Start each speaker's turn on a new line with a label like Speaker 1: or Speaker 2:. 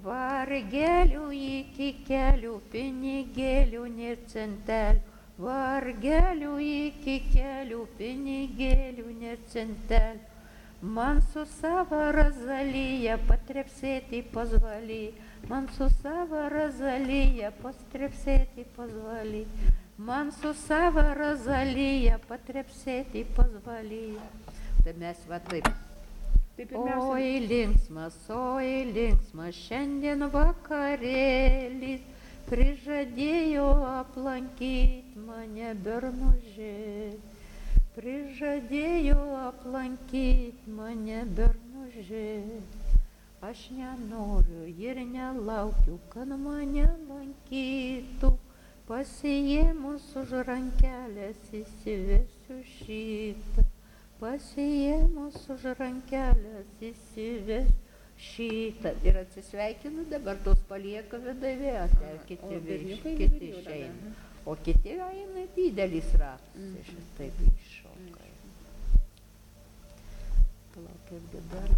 Speaker 1: Vargelių iki kelių, pinigėlių nėr centelių. Vargelių iki kelių, pinigėlių nėr centelių. Man su sava Razalija patrepsėti позвали. Man su sava Razalija patrepsėti позвали. Man su sava Razalija patrepsėti позвали. Tai mes va taip. Oi linksmas, šiandien vakarėlis, prižadėjo aplankyti mane bernužė. Prižadėjo aplankyti mane bernužė. Aš nenoriu ir nelaukiu, kad mane lankytų. Pasiėmus už rankelės įsivesiu šitą. Pasiėmus už rankelės įsivesiu šitą. Ir atsisveikinu, dabar tos palieka vidavė, kiti išeina. O kiti eina didelis ratas. Taip iššoka. Palauk, kaip dabar